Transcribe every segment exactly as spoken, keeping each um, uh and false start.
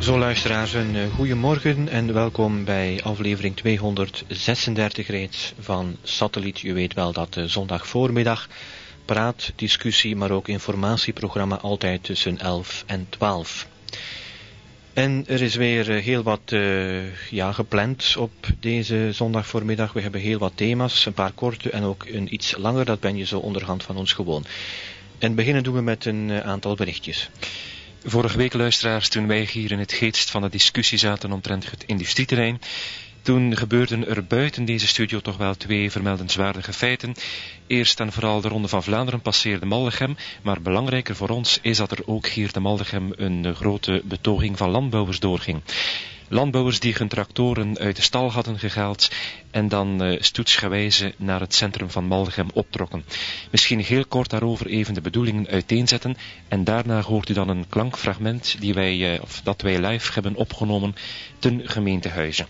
Zo luisteraars, een uh, goeiemorgen en welkom bij aflevering tweehonderdzesendertig reeds van Satelliet. U weet wel dat uh, zondag voormiddag praat, discussie, maar ook informatieprogramma altijd tussen elf en twaalf. En er is weer uh, heel wat uh, ja, gepland op deze zondag voormiddag. We hebben heel wat thema's, een paar korte en ook een iets langer. Dat ben je zo onderhand van ons gewoon. En beginnen doen we met een uh, aantal berichtjes. Vorige week, luisteraars, toen wij hier in het geest van de discussie zaten omtrent het industrieterrein, toen gebeurden er buiten deze studio toch wel twee vermeldenswaardige feiten. Eerst en vooral de Ronde van Vlaanderen passeerde Maldegem, maar belangrijker voor ons is dat er ook hier te Maldegem een grote betoging van landbouwers doorging. Landbouwers die hun tractoren uit de stal hadden gehaald en dan uh, stoetsgewijze naar het centrum van Maldegem optrokken. Misschien heel kort daarover even de bedoelingen uiteenzetten en daarna hoort u dan een klankfragment die wij, uh, of dat wij live hebben opgenomen ten gemeentehuize.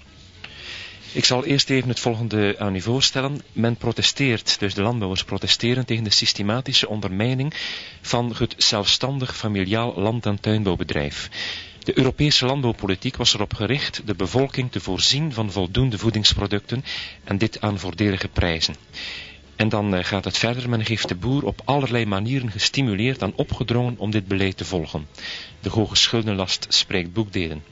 Ik zal eerst even het volgende aan u voorstellen. Men protesteert, dus de landbouwers protesteren tegen de systematische ondermijning van het zelfstandig familiaal land- en tuinbouwbedrijf. De Europese landbouwpolitiek was erop gericht de bevolking te voorzien van voldoende voedingsproducten en dit aan voordelige prijzen. En dan uh, gaat het verder, men heeft de boer op allerlei manieren gestimuleerd en opgedrongen om dit beleid te volgen. De hoge schuldenlast spreekt boekdelen.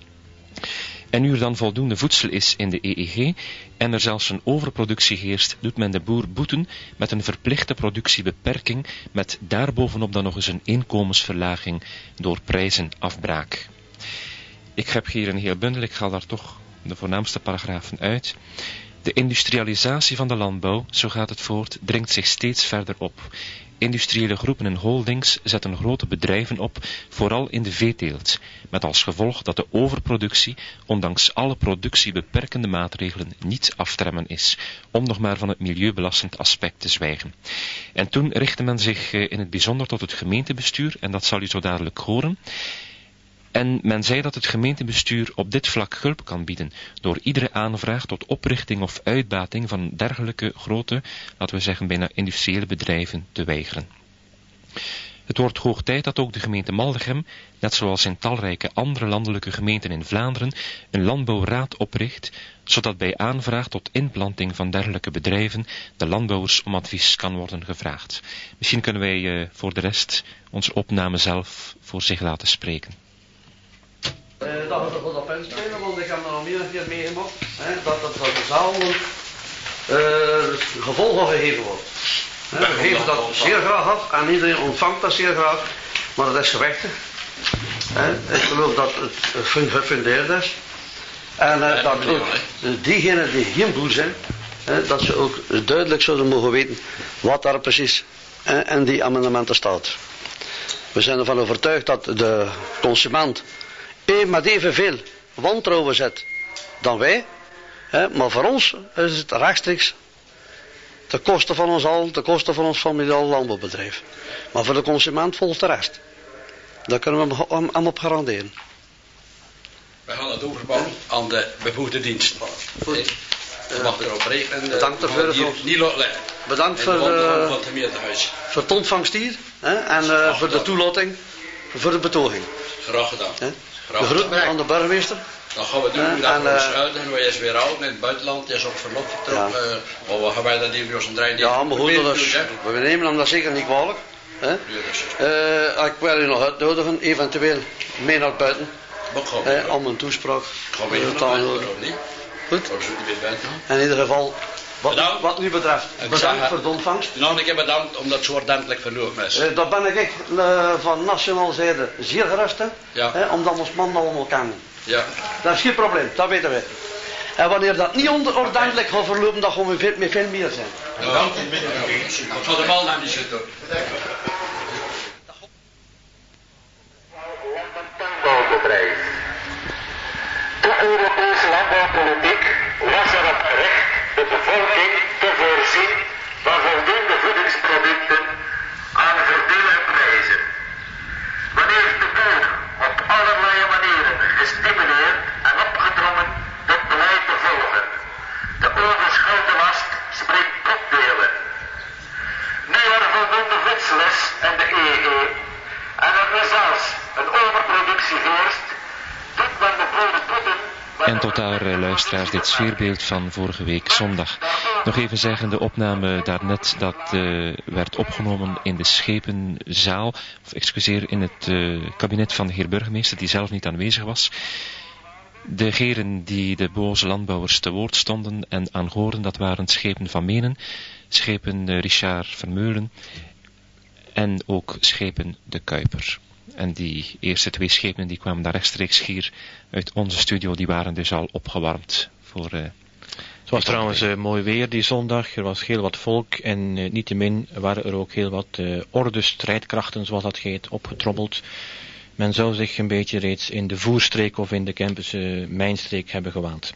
En nu er dan voldoende voedsel is in de E E G en er zelfs een overproductie heerst, doet men de boer boeten met een verplichte productiebeperking met daarbovenop dan nog eens een inkomensverlaging door prijzenafbraak. Ik heb hier een heel bundel, ik ga daar toch de voornaamste paragrafen uit. De industrialisatie van de landbouw, zo gaat het voort, dringt zich steeds verder op. Industriële groepen en holdings zetten grote bedrijven op, vooral in de veeteelt, met als gevolg dat de overproductie, ondanks alle productiebeperkende maatregelen, niet af te remmen is, om nog maar van het milieubelastend aspect te zwijgen. En toen richtte men zich in het bijzonder tot het gemeentebestuur, en dat zal u zo dadelijk horen. En men zei dat het gemeentebestuur op dit vlak hulp kan bieden, door iedere aanvraag tot oprichting of uitbating van dergelijke grote, laten we zeggen bijna industriële bedrijven te weigeren. Het wordt hoog tijd dat ook de gemeente Maldegem, net zoals in talrijke andere landelijke gemeenten in Vlaanderen, een landbouwraad opricht, zodat bij aanvraag tot inplanting van dergelijke bedrijven de landbouwers om advies kan worden gevraagd. Misschien kunnen wij uh, voor de rest onze opname zelf voor zich laten spreken. Uh, dat we dat op inspelen, want ik heb er al meer een keer meegemaakt, hè, dat het verzamelen uh, gevolgen gegeven wordt. Hè, we geven dat zeer graag af en iedereen ontvangt dat zeer graag, maar dat is gewichtig. Hè. Ik geloof dat het gefundeerd is en uh, dat ook diegenen die geen boer zijn, hè, dat ze ook duidelijk zouden mogen weten wat daar precies hè, in die amendementen staat. We zijn ervan overtuigd dat de consument met evenveel wantrouwen zet dan wij, hè, maar voor ons is het rechtstreeks ten koste van ons al, ten koste van ons familiaal landbouwbedrijf. Maar voor de consument volgt de rest. Daar kunnen we hem, hem op garanderen. We gaan het overbouwen aan de bevoegde diensten. Goed. Je mag erop rekenen. Bedankt ervoor. Hier niet laten liggen. Bedankt voor, uh, voor het ontvangst hier hè, en uh, voor de toelating, voor de betoging. Graag gedaan. Hè? De groeten aan de burgemeester. Dat gaan we doen. Ja, we gaan en, ons uitleggen. Wij is weer oud in het buitenland. Die is op verlof vertrokken. Ja. Uh, maar we gaan wij dat even als een draai. Ja, maar goed, dat is, we nemen hem dat zeker niet kwalijk. Hè? Uh, ik wil u nog uitnodigen, eventueel mee naar buiten. Hè, om een toespraak. Gaan we even naar buiten, of niet? Goed. In ieder geval, wat, wat u betreft, ik bedankt zeg, voor de ontvangst. Nog een keer bedankt, omdat het zo ordentelijk verlopen is. Uh, daar ben ik uh, van nationaal zijde zeer gerust, hè? Ja. Hè, omdat ons man allemaal kennen. Ja. Dat is geen probleem, dat weten wij. En wanneer dat niet ordentelijk gaat verlopen, dan gaan we veel, met veel meer zijn. Bedankt. Ik ga de bal naar die zitten. Landbouwbedrijf. De Europese landbouwpolitiek was erop gericht de bevolking te voorzien van voldoende voedingsproducten aan voordelige prijzen. Wanneer de boer op allerlei manieren gestimuleerd en opgedrongen dit beleid te volgen. De overschuldenlast spreekt boekdelen. Nu er voldoende voedsel is in de E E G en er nu zelfs een overproductie heerst, doet men de En tot daar, uh, luisteraars, dit sfeerbeeld van vorige week zondag. Nog even zeggen, de opname daarnet, dat uh, werd opgenomen in de Schepenzaal, of excuseer, in het uh, kabinet van de heer burgemeester, die zelf niet aanwezig was. De heren die de boze landbouwers te woord stonden en aanhoorden, dat waren schepen van Menen, schepen uh, Richard Vermeulen en ook schepen De Kuiper. En die eerste twee schepen die kwamen daar rechtstreeks hier uit onze studio, die waren dus al opgewarmd voor... Uh, Het was trouwens uh, mooi weer die zondag, er was heel wat volk en uh, niettemin waren er ook heel wat uh, orde strijdkrachten, zoals dat heet, opgetrommeld. Men zou zich een beetje reeds in de Voerstreek of in de Kempense Mijnstreek hebben gewaand.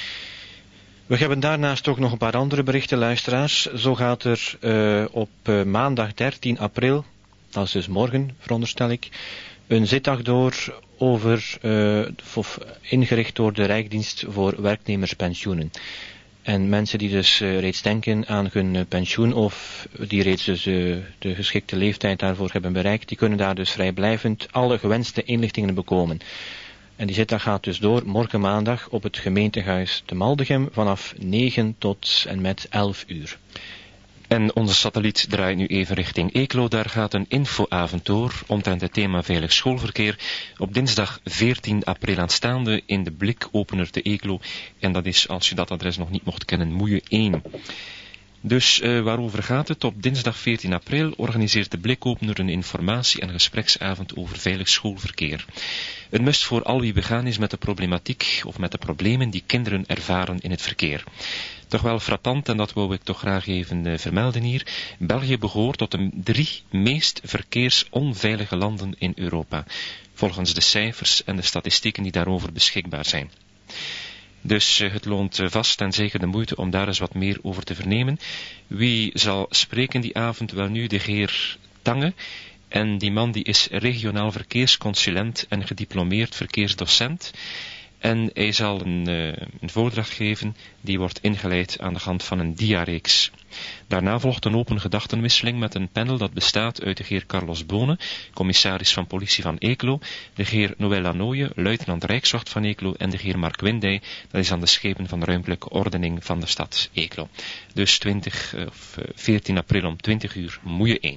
We hebben daarnaast ook nog een paar andere berichten, luisteraars. Zo gaat er uh, op uh, maandag dertien april, dat is dus morgen, veronderstel ik, een zitdag door over, uh, of ingericht door de Rijksdienst voor werknemerspensioenen. En mensen die dus uh, reeds denken aan hun uh, pensioen of die reeds dus uh, de geschikte leeftijd daarvoor hebben bereikt, die kunnen daar dus vrijblijvend alle gewenste inlichtingen bekomen. En die zitdag gaat dus door morgen maandag op het gemeentehuis te Maldegem vanaf negen tot en met elf uur. En onze satelliet draait nu even richting Eeklo. Daar gaat een infoavond door omtrent het thema veilig schoolverkeer op dinsdag veertien april aanstaande in de blikopener te Eeklo. En dat is, als je dat adres nog niet mocht kennen, Moeje één. Dus uh, waarover gaat het? Op dinsdag veertien april organiseert de blikopener een informatie- en gespreksavond over veilig schoolverkeer. Een must voor al wie begaan is met de problematiek of met de problemen die kinderen ervaren in het verkeer. Toch wel frappant, en dat wou ik toch graag even uh, vermelden hier. België behoort tot de drie meest verkeersonveilige landen in Europa, volgens de cijfers en de statistieken die daarover beschikbaar zijn. Dus uh, het loont uh, vast en zeker de moeite om daar eens wat meer over te vernemen. Wie zal spreken die avond? Wel nu de heer Tange. En die man die is regionaal verkeersconsulent en gediplomeerd verkeersdocent. En hij zal een, uh, een voordracht geven die wordt ingeleid aan de hand van een diareeks. Daarna volgt een open gedachtenwisseling met een panel dat bestaat uit de heer Carlos Bone, commissaris van politie van Eeklo, de heer Noël Lanoye, luitenant Rijkswacht van Eeklo en de heer Mark Windey, dat is aan de schepen van de ruimtelijke ordening van de stad Eeklo. Dus twintig, of veertien april om twintig uur, Moeje één.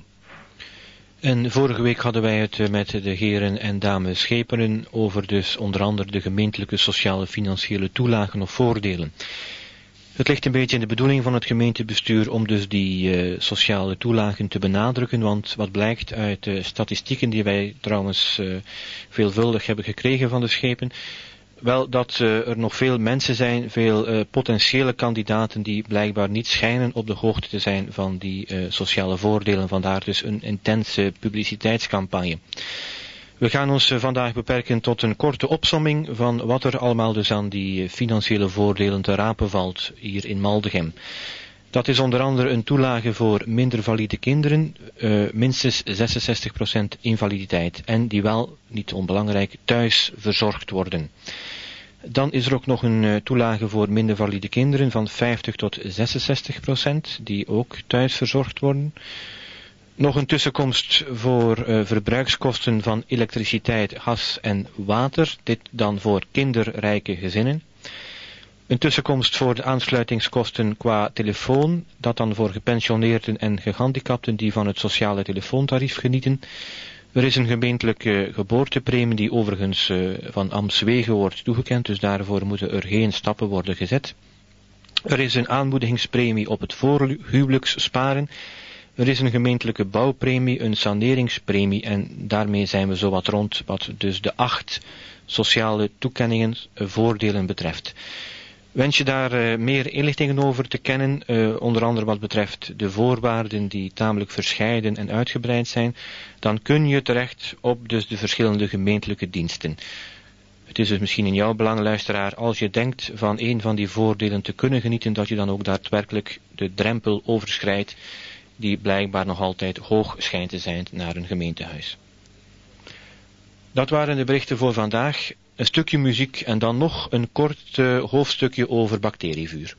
En vorige week hadden wij het met de heren en dames Schepenen over dus onder andere de gemeentelijke sociale financiële toelagen of voordelen. Het ligt een beetje in de bedoeling van het gemeentebestuur om dus die uh, sociale toelagen te benadrukken, want wat blijkt uit de statistieken die wij trouwens uh, veelvuldig hebben gekregen van de schepen, wel dat uh, er nog veel mensen zijn, veel uh, potentiële kandidaten die blijkbaar niet schijnen op de hoogte te zijn van die uh, sociale voordelen, vandaar dus een intense publiciteitscampagne. We gaan ons uh, vandaag beperken tot een korte opsomming van wat er allemaal dus aan die uh, financiële voordelen te rapen valt hier in Maldegem. Dat is onder andere een toelage voor minder valide kinderen, uh, minstens zesenzestig procent invaliditeit en die wel, niet onbelangrijk, thuis verzorgd worden. Dan is er ook nog een uh, toelage voor minder valide kinderen van vijftig tot zesenzestig procent, die ook thuis verzorgd worden. Nog een tussenkomst voor uh, verbruikskosten van elektriciteit, gas en water, dit dan voor kinderrijke gezinnen. Een tussenkomst voor de aansluitingskosten qua telefoon, dat dan voor gepensioneerden en gehandicapten die van het sociale telefoontarief genieten. Er is een gemeentelijke geboortepremie die overigens uh, van Amswegen wordt toegekend, dus daarvoor moeten er geen stappen worden gezet. Er is een aanmoedigingspremie op het voorhuwelijkssparen. Er is een gemeentelijke bouwpremie, een saneringspremie en daarmee zijn we zo wat rond wat dus de acht sociale toekenningen, uh, voordelen betreft. Wens je daar uh, meer inlichtingen over te kennen, uh, onder andere wat betreft de voorwaarden die tamelijk verscheiden en uitgebreid zijn, dan kun je terecht op dus de verschillende gemeentelijke diensten. Het is dus misschien in jouw belang, luisteraar, als je denkt van een van die voordelen te kunnen genieten, dat je dan ook daadwerkelijk de drempel overschrijdt, die blijkbaar nog altijd hoog schijnt te zijn naar een gemeentehuis. Dat waren de berichten voor vandaag. Een stukje muziek en dan nog een kort uh, hoofdstukje over bacterievuur.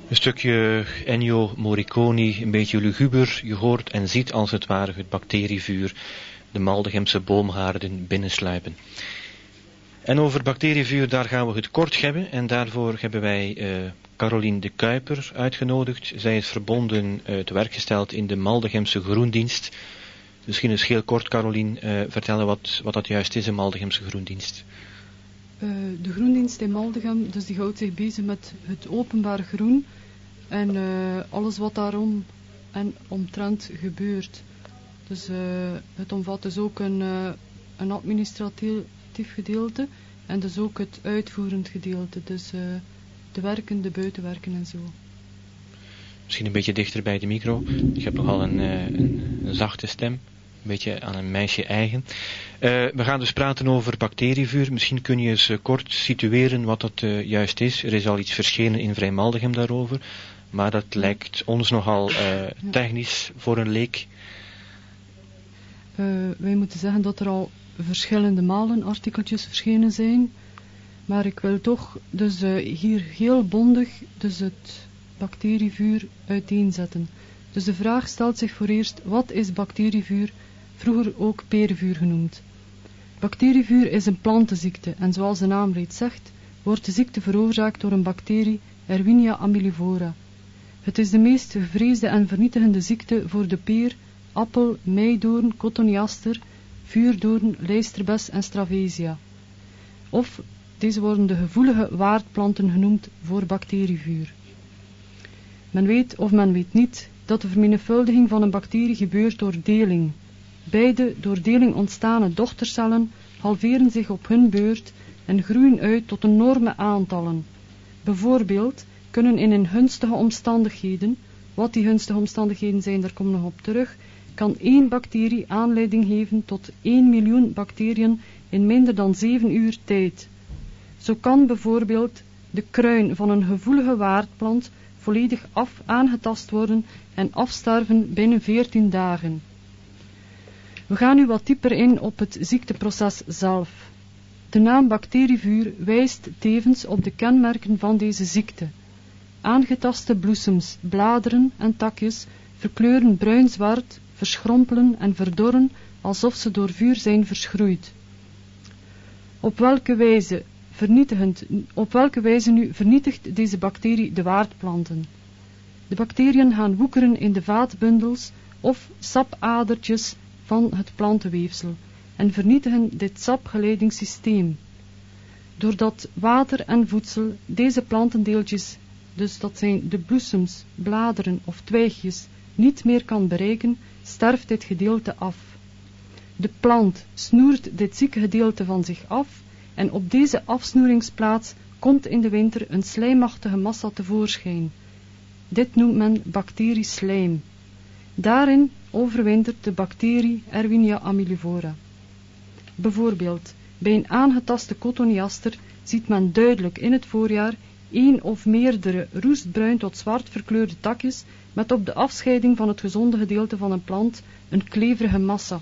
Een stukje Ennio Morricone, een beetje luguber. Je hoort en ziet als het ware het bacterievuur de Maldegemse boomgaarden binnensluipen. En over bacterievuur, daar gaan we het kort hebben. En daarvoor hebben wij uh, Carolien de Kuiper uitgenodigd. Zij is verbonden, uh, te werk gesteld in de Maldegemse Groendienst. Misschien eens heel kort, Carolien, uh, vertellen wat, wat dat juist is, een Maldegemse Groendienst. Uh, de Groendienst in Maldegem, dus die houdt zich bezig met het openbaar groen en uh, alles wat daarom en omtrent gebeurt. Dus uh, het omvat dus ook een, uh, een administratief gedeelte en dus ook het uitvoerend gedeelte. Dus uh, de werken, de buitenwerken en zo. Misschien een beetje dichter bij de micro. Je hebt nogal een, uh, een, een zachte stem. Een beetje aan een meisje eigen. Uh, we gaan dus praten over bacterievuur. Misschien kun je eens uh, kort situeren wat dat uh, juist is. Er is al iets verschenen in Vrij-Maldegem daarover. Maar dat lijkt ons nogal uh, technisch voor een leek. Uh, wij moeten zeggen dat er al verschillende malen artikeltjes verschenen zijn. Maar ik wil toch dus uh, hier heel bondig dus het bacterievuur uiteenzetten. Dus de vraag stelt zich voor eerst, wat is bacterievuur, vroeger ook perevuur genoemd? Bacterievuur is een plantenziekte en zoals de naam reeds zegt, wordt de ziekte veroorzaakt door een bacterie Erwinia amylivora. Het is de meest gevreesde en vernietigende ziekte voor de peer, appel, meidoorn, cotoneaster, vuurdoorn, lijsterbes en stravesia. Of deze worden de gevoelige waardplanten genoemd voor bacterievuur. Men weet of men weet niet dat de vermenigvuldiging van een bacterie gebeurt door deling. Beide door deling ontstane dochtercellen halveren zich op hun beurt en groeien uit tot enorme aantallen. Bijvoorbeeld kunnen in een gunstige omstandigheden, wat die gunstige omstandigheden zijn, daar komen we nog op terug, kan één bacterie aanleiding geven tot één miljoen bacteriën in minder dan zeven uur tijd. Zo kan bijvoorbeeld de kruin van een gevoelige waardplant volledig af aangetast worden en afsterven binnen veertien dagen. We gaan nu wat dieper in op het ziekteproces zelf. De naam bacterievuur wijst tevens op de kenmerken van deze ziekte. Aangetaste bloesems, bladeren en takjes verkleuren bruin-zwart, verschrompelen en verdorren alsof ze door vuur zijn verschroeid. Op welke wijze vernietigend, op welke wijze nu vernietigt deze bacterie de waardplanten? De bacteriën gaan woekeren in de vaatbundels of sapadertjes van het plantenweefsel en vernietigen dit sapgeleidingssysteem. Doordat water en voedsel deze plantendeeltjes, dus dat zijn de bloesems, bladeren of twijgjes, niet meer kan bereiken, sterft dit gedeelte af. De plant snoert dit zieke gedeelte van zich af en op deze afsnoeringsplaats komt in de winter een slijmachtige massa tevoorschijn. Dit noemt men bacterieslijm. Daarin overwintert de bacterie Erwinia amylivora. Bijvoorbeeld, bij een aangetaste cotoneaster ziet men duidelijk in het voorjaar één of meerdere roestbruin tot zwart verkleurde takjes met op de afscheiding van het gezonde gedeelte van een plant een kleverige massa.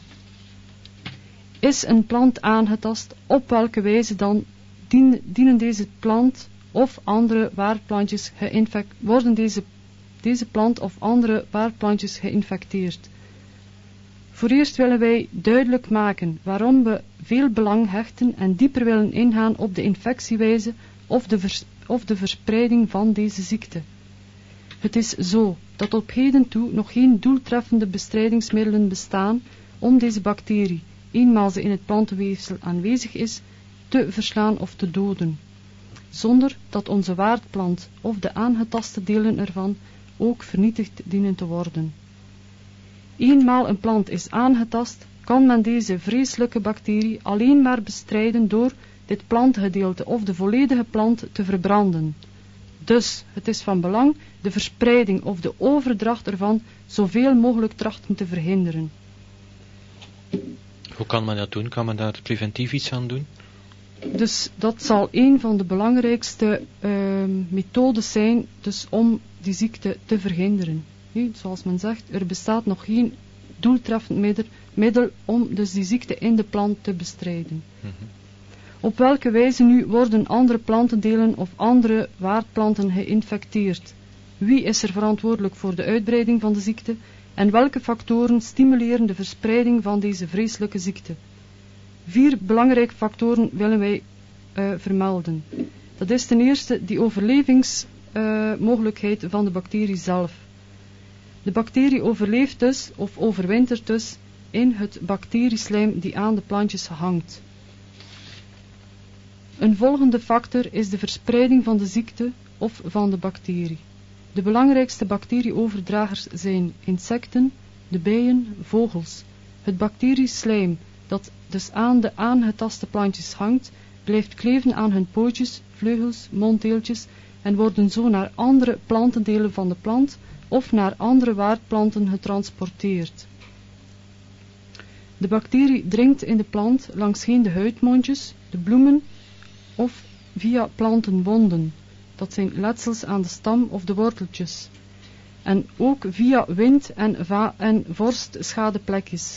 Is een plant aangetast, op welke wijze dan dien, dienen deze plant of andere waardplantjes geïnfect, worden deze, deze plant of andere waardplantjes geïnfecteerd? Voor eerst willen wij duidelijk maken waarom we veel belang hechten en dieper willen ingaan op de infectiewijze of de, vers, of de verspreiding van deze ziekte. Het is zo dat op heden toe nog geen doeltreffende bestrijdingsmiddelen bestaan om deze bacterie, eenmaal ze in het plantenweefsel aanwezig is, te verslaan of te doden, zonder dat onze waardplant of de aangetaste delen ervan ook vernietigd dienen te worden. Eenmaal een plant is aangetast, kan men deze vreselijke bacterie alleen maar bestrijden door dit plantgedeelte of de volledige plant te verbranden. Dus het is van belang de verspreiding of de overdracht ervan zoveel mogelijk trachten te verhinderen. Hoe kan men dat doen? Kan men daar preventief iets aan doen? Dus dat zal een van de belangrijkste uh, methodes zijn dus om die ziekte te verhinderen. Nee, zoals men zegt, er bestaat nog geen doeltreffend middel, middel om dus die ziekte in de plant te bestrijden. Mm-hmm. Op welke wijze nu worden andere plantendelen of andere waardplanten geïnfecteerd? Wie is er verantwoordelijk voor de uitbreiding van de ziekte? En welke factoren stimuleren de verspreiding van deze vreselijke ziekte? Vier belangrijke factoren willen wij uh, vermelden. Dat is ten eerste die overlevingsmogelijkheid uh, van de bacterie zelf. De bacterie overleeft dus, of overwintert dus, in het bacterieslijm die aan de plantjes hangt. Een volgende factor is de verspreiding van de ziekte of van de bacterie. De belangrijkste bacterieoverdragers zijn insecten, de bijen, vogels. Het bacterieslijm, dat dus aan de aangetaste plantjes hangt, blijft kleven aan hun pootjes, vleugels, monddeeltjes en worden zo naar andere plantendelen van de plant of naar andere waardplanten getransporteerd. De bacterie dringt in de plant langsheen de huidmondjes, de bloemen of via plantenwonden. Dat zijn letsels aan de stam of de worteltjes. En ook via wind en, va- en vorstschadepletjes.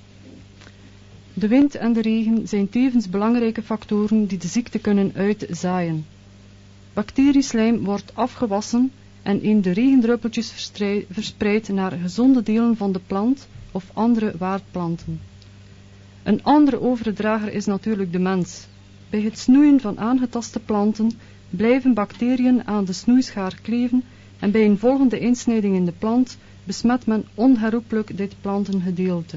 De wind en de regen zijn tevens belangrijke factoren die de ziekte kunnen uitzaaien. Bacterieslijm wordt afgewassen en in de regendruppeltjes verspreid naar gezonde delen van de plant of andere waardplanten. Een andere overdrager is natuurlijk de mens. Bij het snoeien van aangetaste planten blijven bacteriën aan de snoeischaar kleven en bij een volgende insnijding in de plant besmet men onherroepelijk dit plantengedeelte.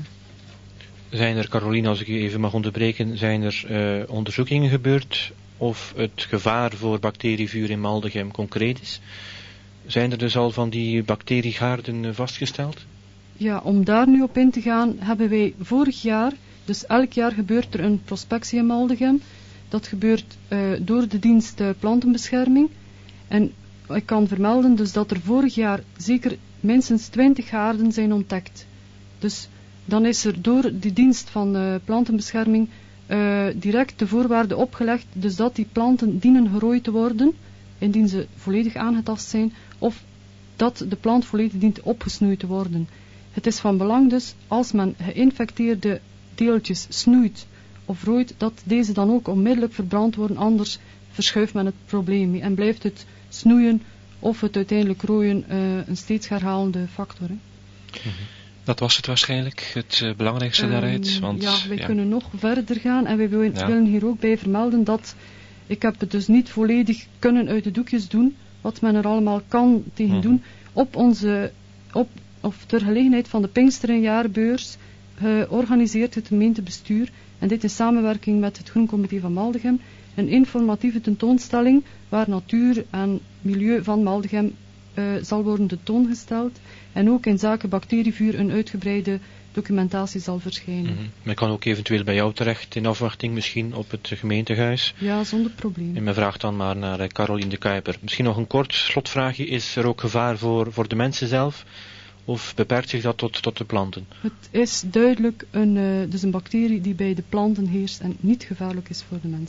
Zijn er, Caroline, als ik u even mag onderbreken, zijn er uh, onderzoekingen gebeurd of het gevaar voor bacterievuur in Maldegem concreet is? Zijn er dus al van die bacteriegaarden uh, vastgesteld? Ja, om daar nu op in te gaan, hebben wij vorig jaar, dus elk jaar gebeurt er een prospectie in Maldegem. Dat gebeurt uh, door de dienst uh, plantenbescherming. En ik kan vermelden dus dat er vorig jaar zeker minstens twintig gaarden zijn ontdekt. Dus dan is er door de dienst van uh, plantenbescherming uh, direct de voorwaarde opgelegd, dus dat die planten dienen gerooid te worden, indien ze volledig aangetast zijn, of dat de plant volledig dient opgesnoeid te worden. Het is van belang dus, als men geïnfecteerde deeltjes snoeit of rooit, dat deze dan ook onmiddellijk verbrand worden, anders verschuift men het probleem en blijft het snoeien of het uiteindelijk rooien uh, een steeds herhalende factor. Hè. Mm-hmm. Dat was het waarschijnlijk, het uh, belangrijkste um, daaruit. Want, ja, wij ja. kunnen nog verder gaan en wij willen, ja. willen hier ook bij vermelden dat ik heb het dus niet volledig kunnen uit de doekjes doen, wat men er allemaal kan tegen mm-hmm. doen. Op onze, op, of ter gelegenheid van de Pinksterenjaarbeurs georganiseerd het gemeentebestuur, en dit in samenwerking met het Groencomité van Maldegem, een informatieve tentoonstelling waar natuur en milieu van Maldegem uh, zal worden tentoongesteld en ook in zaken bacterievuur een uitgebreide documentatie zal verschijnen. Mm-hmm. Men kan ook eventueel bij jou terecht in afwachting misschien op het gemeentehuis. Ja, zonder probleem. En men vraagt dan maar naar uh, Caroline de Kuiper. Misschien nog een kort slotvraagje. Is er ook gevaar voor, voor de mensen zelf? Of beperkt zich dat tot, tot de planten? Het is duidelijk een, uh, dus een bacterie die bij de planten heerst en niet gevaarlijk is voor de mens.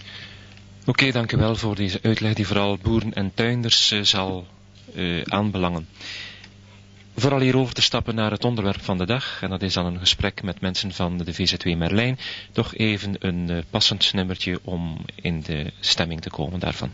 Oké, okay, dank u wel voor deze uitleg die vooral boeren en tuinders uh, zal uh, aanbelangen. Vooral hierover te stappen naar het onderwerp van de dag, en dat is dan een gesprek met mensen van de V Z W Merlijn, toch even een uh, passend nummertje om in de stemming te komen daarvan.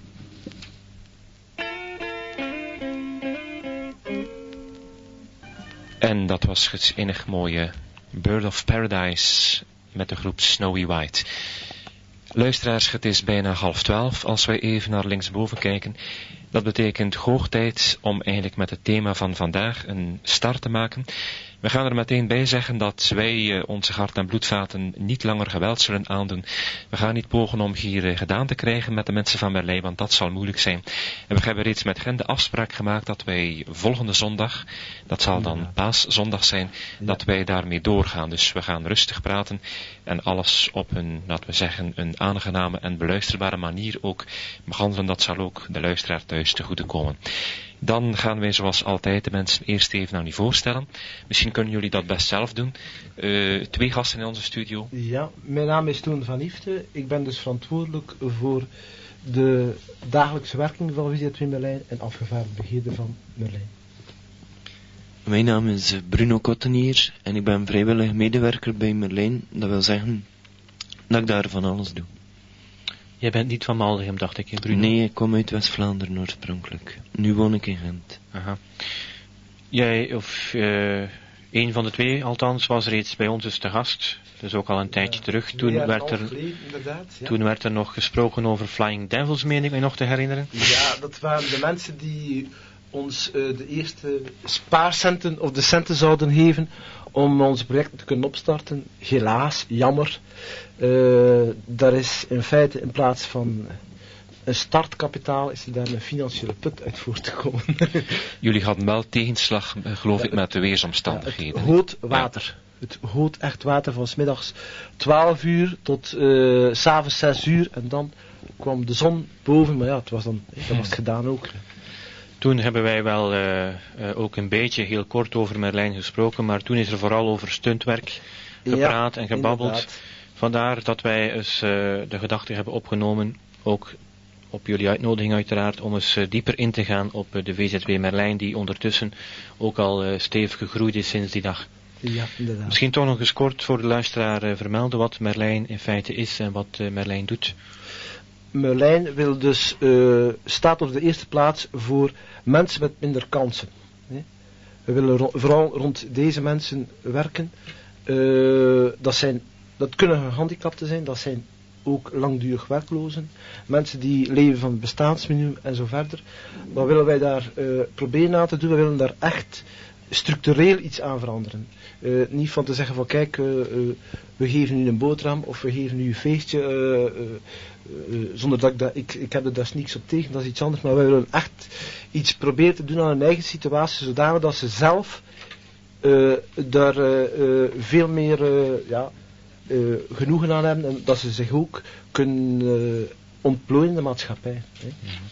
En dat was het enig mooie Bird of Paradise met de groep Snowy White. Luisteraars, het is bijna half twaalf als wij even naar linksboven kijken. Dat betekent hoog tijd om eigenlijk met het thema van vandaag een start te maken. We gaan er meteen bij zeggen dat wij uh, onze hart- en bloedvaten niet langer geweld zullen aandoen. We gaan niet pogen om hier uh, gedaan te krijgen met de mensen van Merlijn, want dat zal moeilijk zijn. En we hebben reeds met hen de afspraak gemaakt dat wij volgende zondag, dat zal dan paaszondag zijn, dat wij daarmee doorgaan. Dus we gaan rustig praten en alles op een, laten we zeggen, een aangename en beluisterbare manier ook behandelen. Dat zal ook de luisteraar thuis te goede komen. Dan gaan wij zoals altijd de mensen eerst even aan u voorstellen. Misschien kunnen jullie dat best zelf doen. Uh, twee gasten in onze studio. Ja, mijn naam is Toon van Ifte. Ik ben dus verantwoordelijk voor de dagelijkse werking van V Z W Merlijn en afgevaardigd begeerder van Merlijn. Mijn naam is Bruno Kottenier en ik ben vrijwillig medewerker bij Merlijn. Dat wil zeggen dat ik daar van alles doe. Jij bent niet van Maldegem, dacht ik, hè, Bruno? Nee, ik kom uit West-Vlaanderen oorspronkelijk. Nu woon ik in Gent. Aha. Jij, of uh, een van de twee althans, was reeds bij ons dus te gast. Dus ook al een tijdje Ja, terug. Toen ja, werd, er, geleden, ja. toen werd er nog gesproken over Flying Devils, meen ik mij nog te herinneren. Ja, dat waren de mensen die ons uh, de eerste spaarcenten of de centen zouden geven om onze projecten te kunnen opstarten. Helaas, jammer. Uh, daar is in feite in plaats van een startkapitaal is er daar een financiële put uit voortgekomen. Jullie hadden wel tegenslag, geloof ja, ik, met de weersomstandigheden. Ja, het hoot water. Ja. Het hoot echt water van 's middags twaalf uur tot uh, 's avonds zes uur. En dan kwam de zon boven, maar ja, het was dan, dat was het gedaan ook. Toen hebben wij wel uh, uh, ook een beetje heel kort over Merlijn gesproken, maar toen is er vooral over stuntwerk gepraat ja, en gebabbeld. Inderdaad. Vandaar dat wij eens uh, de gedachte hebben opgenomen, ook op jullie uitnodiging uiteraard, om eens uh, dieper in te gaan op uh, de V Z W Merlijn, die ondertussen ook al uh, stevig gegroeid is sinds die dag. Ja, inderdaad. Misschien toch nog eens kort voor de luisteraar uh, vermelden wat Merlijn in feite is en wat uh, Merlijn doet. Merlijn wil dus, uh, staat op de eerste plaats voor mensen met minder kansen. Nee? We willen ro- vooral rond deze mensen werken. Uh, dat, zijn, dat kunnen gehandicapten zijn, dat zijn ook langdurig werklozen. Mensen die leven van het bestaansminimum en zo verder. Wat willen wij daar uh, proberen aan te doen? We willen daar echt structureel iets aan veranderen. Uh, niet van te zeggen van kijk, uh, uh, we geven u een boterham of we geven u een feestje. Uh, uh, Uh, zonder dat ik dat, ik, ik heb er dus niks op tegen, dat is iets anders, maar wij willen echt iets proberen te doen aan hun eigen situatie, zodanig dat ze zelf uh, daar uh, uh, veel meer uh, ja, uh, genoegen aan hebben en dat ze zich ook kunnen uh, ontplooien in de maatschappij. Hè.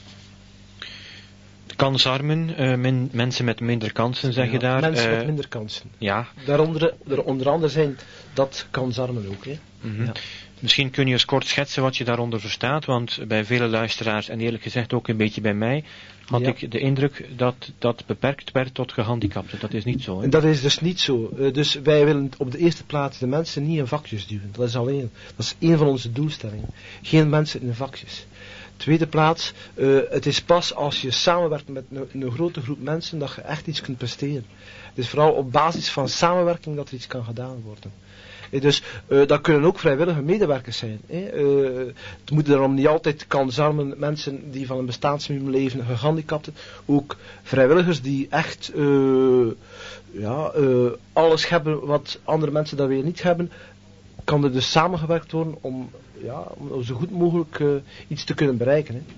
Kansarmen, uh, men, mensen met minder kansen, zeg ja, je daar. Mensen uh, met minder kansen. Ja. Daaronder, er, onder andere zijn dat kansarmen ook. Hè. Mm-hmm. Ja. Misschien kun je eens kort schetsen wat je daaronder verstaat, want bij vele luisteraars, en eerlijk gezegd ook een beetje bij mij, had ja. ik de indruk dat dat beperkt werd tot gehandicapten. Dat is niet zo, hè? Dat is dus niet zo. Uh, dus wij willen op de eerste plaats de mensen niet in vakjes duwen. Dat is alleen. Dat is één van onze doelstellingen. Geen mensen in vakjes. Tweede plaats, uh, het is pas als je samenwerkt met een, een grote groep mensen dat je echt iets kunt presteren. Het is vooral op basis van samenwerking dat er iets kan gedaan worden. Dus uh, dat kunnen ook vrijwillige medewerkers zijn. Hè. Uh, het moeten daarom niet altijd kansarmen mensen die van een bestaansminimum leven, gehandicapten. Ook vrijwilligers die echt uh, ja, uh, alles hebben wat andere mensen dat weer niet hebben. Kan er dus samengewerkt worden om, ja, om zo goed mogelijk uh, iets te kunnen bereiken. Hè.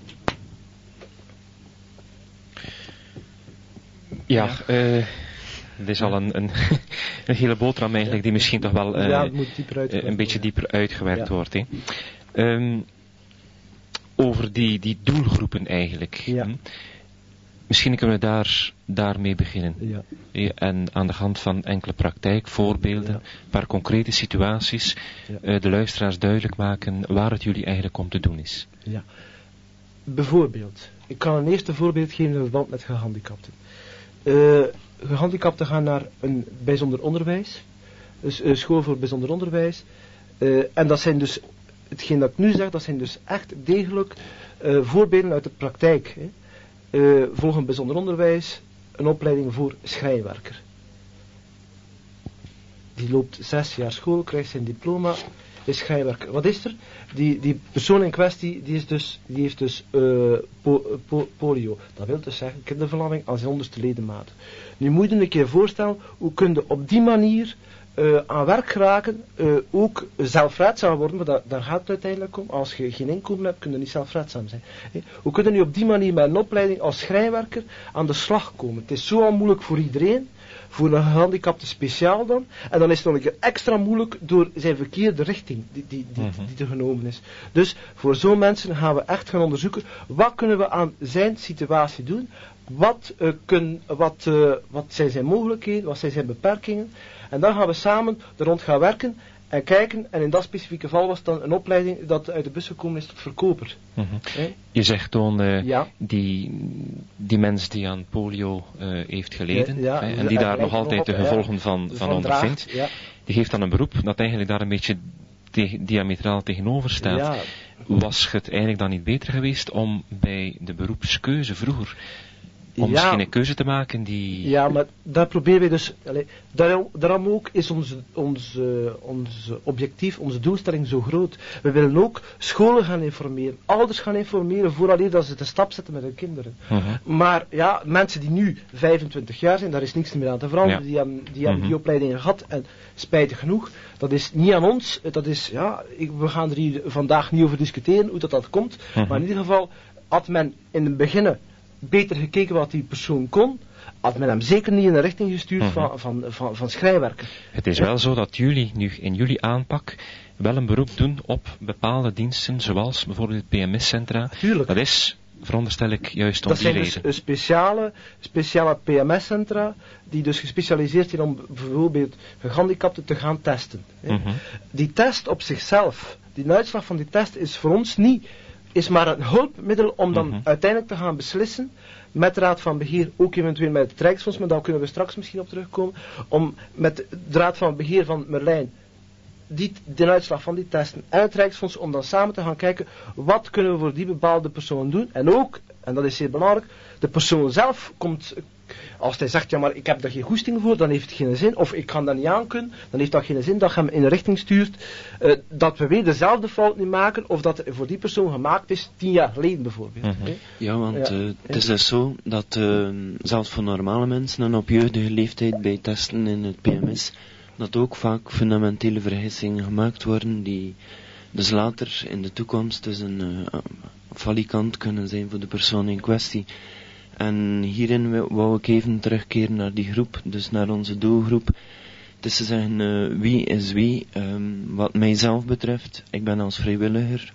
Ja, ja. Uh... Het is al een, een, een hele boterham eigenlijk die misschien toch wel uh, ja, dieper een beetje dieper uitgewerkt ja. wordt. Hè. Um, over die, die doelgroepen eigenlijk. Ja. Hm? Misschien kunnen we daar, daarmee beginnen. Ja. Ja, en aan de hand van enkele praktijkvoorbeelden, ja. een paar concrete situaties, ja. uh, de luisteraars duidelijk maken waar het jullie eigenlijk om te doen is. Ja. Bijvoorbeeld, ik kan een eerste voorbeeld geven in verband met gehandicapten. Uh, Gehandicapten gaan naar een bijzonder onderwijs, dus uh, school voor bijzonder onderwijs. Uh, en dat zijn dus, hetgeen dat ik nu zeg, dat zijn dus echt degelijk uh, voorbeelden uit de praktijk. Hè. Uh, volgen bijzonder onderwijs, een opleiding voor schrijnwerker. Die loopt zes jaar school, krijgt zijn diploma, is schrijnwerker. Wat is er? Die, die persoon in kwestie, die, is dus, die heeft dus uh, po, po, polio. Dat wil dus zeggen kinderverlamming aan zijn onderste ledemaat. Nu moet je een keer voorstellen, hoe kun je op die manier uh, aan werk geraken, uh, ook zelfredzaam worden, maar dat, daar gaat het uiteindelijk om. Als je geen inkomen hebt, kun je niet zelfredzaam zijn. He? Hoe kun je nu op die manier met een opleiding als schrijnwerker aan de slag komen? Het is zo al moeilijk voor iedereen, voor een gehandicapte speciaal dan, en dan is het nog een keer extra moeilijk door zijn verkeerde richting die, die, die, die, die er genomen is. Dus voor zo'n mensen gaan we echt gaan onderzoeken, wat kunnen we aan zijn situatie doen? Wat, uh, kun, wat, uh, wat zijn zijn mogelijkheden, wat zijn zijn beperkingen. En dan gaan we samen er rond gaan werken en kijken. En in dat specifieke geval was het dan een opleiding dat uit de bus gekomen is tot verkoper. Mm-hmm. Je zegt toen, uh, ja. die, die mens die aan polio uh, heeft geleden, ja, hè, en die daar nog altijd op, de gevolgen ja, van, van, van ondervindt, ja. die heeft dan een beroep dat eigenlijk daar een beetje te, diametraal tegenover staat. Ja. Was het eigenlijk dan niet beter geweest om bij de beroepskeuze vroeger, om Ja. misschien een keuze te maken die... Ja, maar daar proberen we dus, allee, daarom, daarom ook is ons, ons, uh, ons objectief, onze doelstelling zo groot. We willen ook scholen gaan informeren, ouders gaan informeren vooraleer dat ze de stap zetten met hun kinderen. Uh-huh. Maar ja, mensen die nu vijfentwintig jaar zijn, daar is niks meer aan te veranderen. Ja. Die hebben die, hebben Uh-huh. die opleidingen gehad en spijtig genoeg, dat is niet aan ons, dat is, ja, ik, we gaan er hier vandaag niet over discussiëren hoe dat, dat komt. Uh-huh. Maar in ieder geval had men in het begin beter gekeken wat die persoon kon, had men hem zeker niet in de richting gestuurd Mhm. van, van, van, van schrijnwerken. Het is wel zo dat jullie nu in jullie aanpak wel een beroep doen op bepaalde diensten, zoals bijvoorbeeld P M S-centra. Natuurlijk. Dat is, veronderstel ik, juist om Dat die zijn dus reden. eh, speciale, speciale P M S-centra, die dus gespecialiseerd zijn om bijvoorbeeld gehandicapten te gaan testen. Hè. Mhm. Die test op zichzelf, die uitslag van die test is voor ons niet, is maar een hulpmiddel om dan Mhm. uiteindelijk te gaan beslissen, met de Raad van Beheer, ook eventueel met het Rijksfonds, maar daar kunnen we straks misschien op terugkomen, om met de Raad van Beheer van Merlijn die, de uitslag van die testen en het Rijksfonds, om dan samen te gaan kijken, wat kunnen we voor die bepaalde persoon doen. En ook, en dat is zeer belangrijk, de persoon zelf komt, als hij zegt, ja maar ik heb daar geen goesting voor, dan heeft het geen zin, of ik kan dat niet aankunnen, dan heeft dat geen zin dat je hem in een richting stuurt, uh, dat we weer dezelfde fout niet maken, of dat het voor die persoon gemaakt is, tien jaar geleden bijvoorbeeld. Mhm. hè. Ja, want Ja. eh, het is dus zo dat uh, zelfs voor normale mensen en op jeugdige leeftijd bij testen in het P M S, dat ook vaak fundamentele vergissingen gemaakt worden die dus later in de toekomst dus een uh, falikant kunnen zijn voor de persoon in kwestie. En hierin wil- wou ik even terugkeren naar die groep, dus naar onze doelgroep. Het is te zeggen, uh, wie is wie. Um, wat mijzelf betreft, ik ben als vrijwilliger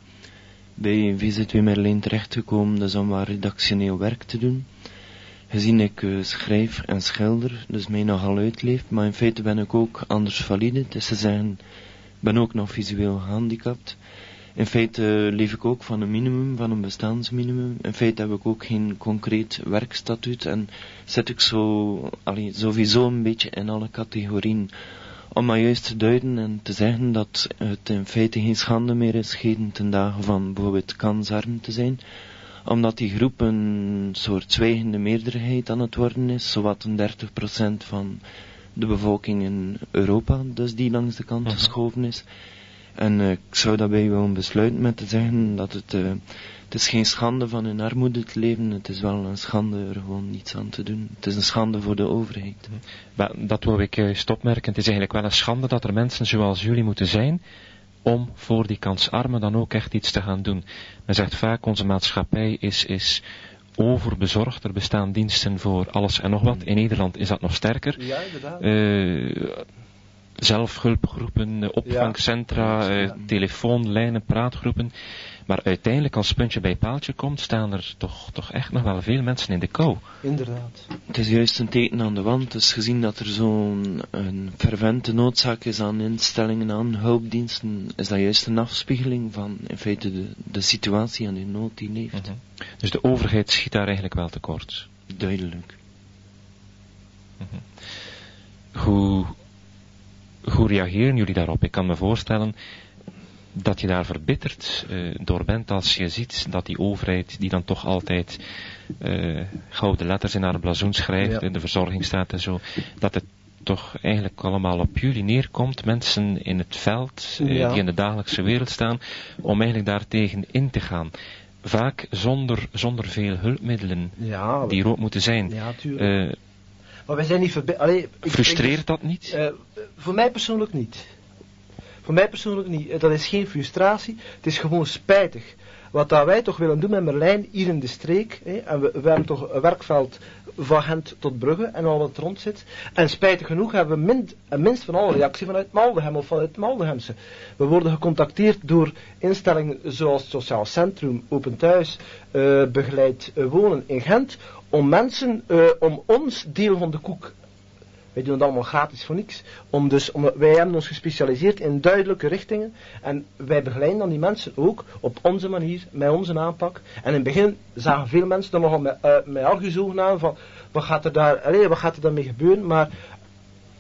bij V Z W Merlijn terechtgekomen, dus om wat redactioneel werk te doen. Gezien ik uh, schrijf en schilder, dus mij nogal uitleef, maar in feite ben ik ook anders valide. Het is te zeggen, ik ben ook nog visueel gehandicapt. In feite uh, leef ik ook van een minimum, van een bestaansminimum. In feite heb ik ook geen concreet werkstatuut en zit ik zo, allee, sowieso een beetje in alle categorieën. Om maar juist te duiden en te zeggen dat het in feite geen schande meer is heden ten dagen van bijvoorbeeld kansarm te zijn, omdat die groep een soort zwijgende meerderheid aan het worden is, zowat een dertig procent van de bevolking in Europa, dus die langs de kant Mhm. geschoven is. En uh, ik zou daarbij willen besluiten met te zeggen dat het, uh, het is geen schande van in armoede te leven, het is wel een schande er gewoon niets aan te doen. Het is een schande voor de overheid. Maar dat wil ik juist opmerken. Het is eigenlijk wel een schande dat er mensen zoals jullie moeten zijn om voor die kansarmen dan ook echt iets te gaan doen. Men zegt vaak, onze maatschappij is, is overbezorgd. Er bestaan diensten voor alles en nog wat. In Nederland is dat nog sterker. Ja, inderdaad. Uh, zelfhulpgroepen, opvangcentra, Ja, ja. uh, telefoonlijnen, praatgroepen. Maar uiteindelijk, als het puntje bij paaltje komt, staan er toch, toch echt nog wel veel mensen in de kou. Inderdaad. Het is juist een teken aan de wand, dus gezien dat er zo'n een fervente noodzaak is aan instellingen, aan hulpdiensten, is dat juist een afspiegeling van in feite de, de situatie en de nood die leeft. Mm-hmm. Dus de overheid schiet daar eigenlijk wel tekort. Duidelijk. Mm-hmm. Hoe, hoe reageren jullie daarop? Ik kan me voorstellen dat je daar verbitterd uh, door bent als je ziet dat die overheid, die dan toch altijd uh, gouden letters in haar blazoen schrijft, Ja. in de verzorgingsstaat en zo, dat het toch eigenlijk allemaal op jullie neerkomt, mensen in het veld, uh, Ja. die in de dagelijkse wereld staan, om eigenlijk daartegen in te gaan. Vaak zonder, zonder veel hulpmiddelen Ja, die er ook moeten zijn. ja, tuurlijk. Uh, Maar wij zijn niet verbitterd. frustreert dat niet? Uh, voor mij persoonlijk niet. Voor mij persoonlijk niet. Dat is geen frustratie. Het is gewoon spijtig. Wat dat wij toch willen doen met Merlijn hier in de streek. Hè, en we, we hebben toch een werkveld van Gent tot Brugge en al wat rond zit. En spijtig genoeg hebben we min, minst van alle reactie vanuit Maldegem of vanuit Maldehemse. We worden gecontacteerd door instellingen zoals het Sociaal Centrum, Open Thuis, uh, Begeleid uh, Wonen in Gent. Om mensen, uh, om ons deel van de koek. Wij doen het allemaal gratis voor niks. Om dus, om, wij hebben ons gespecialiseerd in duidelijke richtingen. En wij begeleiden dan die mensen ook op onze manier, met onze aanpak. En in het begin zagen veel mensen dan nogal met, uh, met argusogen aan van, wat gaat er daar, allez, wat gaat er daarmee gebeuren? Maar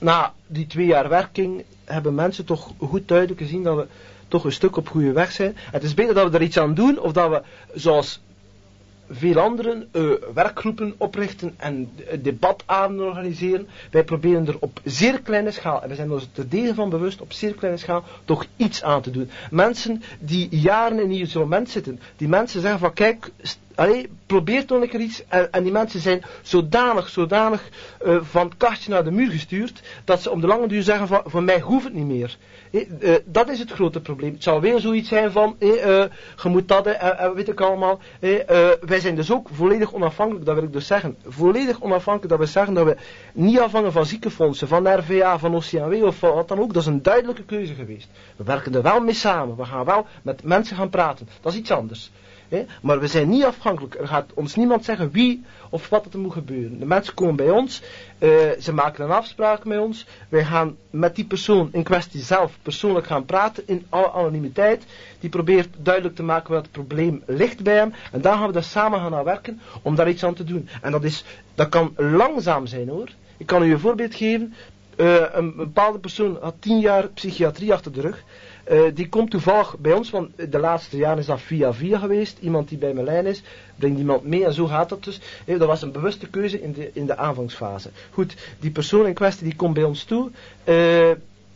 na die twee jaar werking hebben mensen toch goed duidelijk gezien dat we toch een stuk op goede weg zijn. Het is beter dat we er iets aan doen, of dat we, zoals veel anderen, uh, werkgroepen oprichten en debatavonden organiseren. Wij proberen er op zeer kleine schaal, en we zijn ons er degen van bewust, op zeer kleine schaal toch iets aan te doen. Mensen die jaren in isolement zitten, die mensen zeggen van kijk, allee, probeer toch een keer iets, en, en die mensen zijn zodanig, zodanig uh, van het kastje naar de muur gestuurd, dat ze om de lange duur zeggen van, voor mij hoeft het niet meer. He, uh, dat is het grote probleem. Het zou weer zoiets zijn van, he, uh, je moet dat, en uh, uh, weet ik allemaal. He, uh, wij zijn dus ook volledig onafhankelijk, dat wil ik dus zeggen. Volledig onafhankelijk, dat wil zeggen dat we niet afhangen van ziekenfondsen, van R V A, van O C M W of wat dan ook. Dat is een duidelijke keuze geweest. We werken er wel mee samen. We gaan wel met mensen gaan praten. Dat is iets anders. He, maar we zijn niet afhankelijk. Er gaat ons niemand zeggen wie of wat er moet gebeuren. De mensen komen bij ons, uh, ze maken een afspraak met ons. Wij gaan met die persoon in kwestie zelf persoonlijk gaan praten in alle anonimiteit. Die probeert duidelijk te maken wat het probleem ligt bij hem. En dan gaan we daar samen gaan aan werken om daar iets aan te doen. En dat, is, dat kan langzaam zijn hoor. Ik kan u een voorbeeld geven. Uh, een, een bepaalde persoon had tien jaar psychiatrie achter de rug. Uh, die komt toevallig bij ons, want de laatste jaren is dat via via geweest. Iemand die bij mijn lijn is, brengt iemand mee en zo gaat dat dus. He, dat was een bewuste keuze in de, in de aanvangsfase. Goed, die persoon in kwestie die komt bij ons toe. Uh,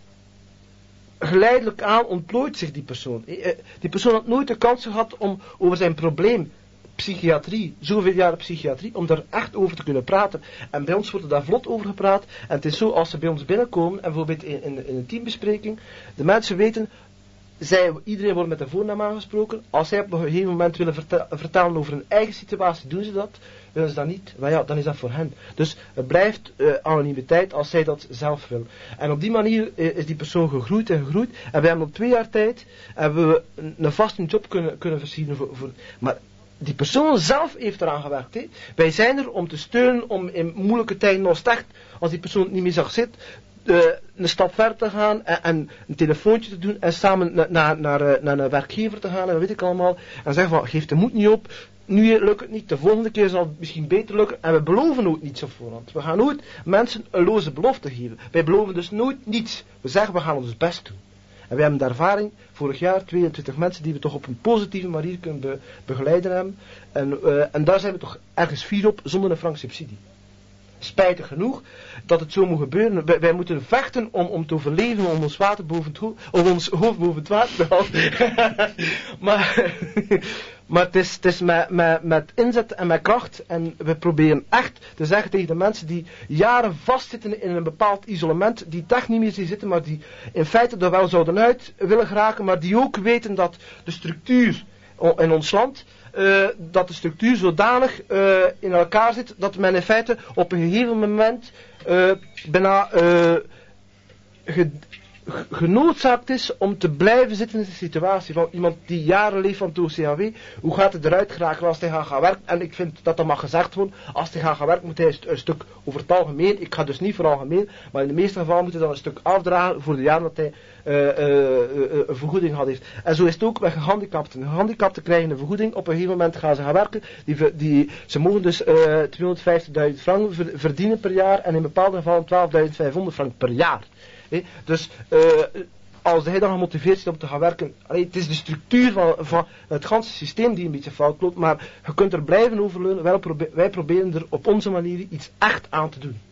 geleidelijk aan ontplooit zich die persoon. Uh, die persoon had nooit de kans gehad om over zijn probleem, psychiatrie, zoveel jaren psychiatrie, om daar echt over te kunnen praten. En bij ons wordt er daar vlot over gepraat. En het is zo, als ze bij ons binnenkomen, en bijvoorbeeld in, in, in een teambespreking, de mensen weten, zij, iedereen wordt met de voornaam aangesproken. Als zij op een gegeven moment willen verta- vertellen over hun eigen situatie, doen ze dat. Willen ze dat niet, maar ja, dan is dat voor hen. Dus het blijft uh, anonimiteit als zij dat zelf wil. En op die manier uh, is die persoon gegroeid en gegroeid. En we hebben op twee jaar tijd hebben we een, een vaste job kunnen, kunnen versieren. Voor, voor, maar die persoon zelf heeft eraan gewerkt. He. Wij zijn er om te steunen, om in moeilijke tijden als echt, als die persoon het niet meer zag zitten, uh, een stap verder te gaan en, en een telefoontje te doen en samen na, na, naar, uh, naar een werkgever te gaan en dat weet ik allemaal. En zeggen van, geef de moed niet op, nu lukt het niet, de volgende keer zal het misschien beter lukken. En we beloven ook niets op voorhand. We gaan nooit mensen een loze belofte geven. Wij beloven dus nooit niets. We zeggen, we gaan ons best doen. En we hebben de ervaring, vorig jaar, tweeëntwintig mensen die we toch op een positieve manier kunnen be- begeleiden hebben. En, uh, en daar zijn we toch ergens fier op, zonder een frank subsidie. Spijtig genoeg dat het zo moet gebeuren. Wij, wij moeten vechten om, om te overleven, om ons water boven het hoofd, om ons hoofd boven het water te houden. maar, maar het is, het is met, met, met inzet en met kracht. En we proberen echt te zeggen tegen de mensen die jaren vastzitten in een bepaald isolement, die echt niet meer zien zitten, maar die in feite er wel zouden uit willen geraken, maar die ook weten dat de structuur in ons land, Uh, dat de structuur zodanig uh, in elkaar zit, dat men in feite op een gegeven moment uh, bijna uh, ge, genoodzaakt is om te blijven zitten in de situatie van iemand die jaren leeft van het O C M W. Hoe gaat het eruit geraken als hij gaat gaan werken? En ik vind dat dat mag gezegd worden. Als hij gaat gaan werken moet hij een stuk over het algemeen, ik ga dus niet voor algemeen, maar in de meeste gevallen moet hij dan een stuk afdragen voor de jaren dat hij uh, uh, uh, een vergoeding had heeft. En zo is het ook met gehandicapten. Gehandicapten krijgen een vergoeding, op een gegeven moment gaan ze gaan werken. Die, die, ze mogen dus uh, tweehonderdvijftigduizend frank verdienen per jaar en in bepaalde gevallen twaalfduizend vijfhonderd frank per jaar. He, dus uh, als hij dan gemotiveerd is om te gaan werken, allee, het is de structuur van, van het ganse systeem die een beetje fout loopt, maar je kunt er blijven over leunen. Wij, probe- wij proberen er op onze manier iets echt aan te doen.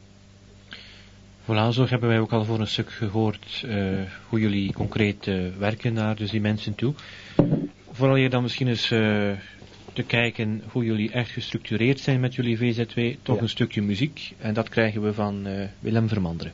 Voilà, zo hebben wij ook al voor een stuk gehoord uh, hoe jullie concreet uh, werken naar dus die mensen toe. Vooral hier dan misschien eens uh, te kijken hoe jullie echt gestructureerd zijn met jullie V Z W, toch ja. Een stukje muziek, en dat krijgen we van uh, Willem Vermanderen.